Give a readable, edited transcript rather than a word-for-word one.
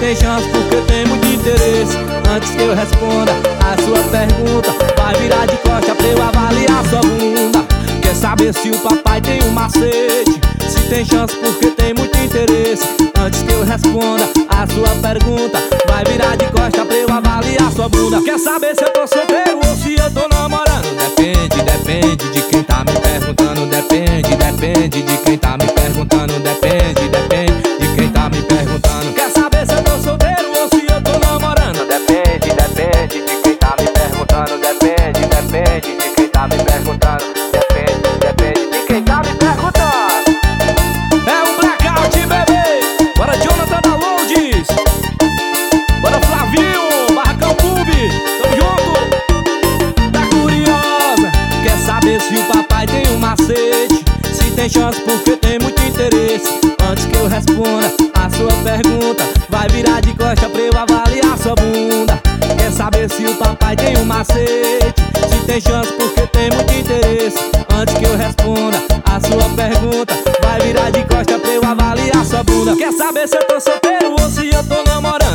tem chance porque tem muito interesse. Antes que eu responda a sua pergunta, vai virar de costa pra eu avaliar sua bunda. Quer saber se o papai tem um macete? Se tem chance porque tem muito interesse. Antes que eu responda a sua pergunta, vai virar de costa pra eu avaliar sua bunda. Quer saber se eu tô solteiro ou se eu tô namorando? Depende, depende de quem tá me perguntando. Depende, depende de quem tá me perguntando. Depende, depende de quem tá me perguntando. Quer saber se eu tô solteiro ou se eu tô namorando? Depende, depende de quem tá me perguntando. Depende, depende de quem tá me perguntando. Depende, depende de quem tá me perguntando. É um blackout, bebê. Bora Jonathan da Lourdes. Bora Flavinho, Barracão Pub. Tamo junto. Tá curiosa? Quer saber se o papai tem um macete? Se tem chance porque tem muito interesse. Antes que eu responda a sua pergunta, vai virar de costa pra eu avaliar sua bunda. Quer saber se o papai tem um macete? Se tem chance porque tem muito interesse. Antes que eu responda a sua pergunta, vai virar de costa pra eu avaliar sua bunda. Quer saber se eu tô solteiro ou se eu tô namorando?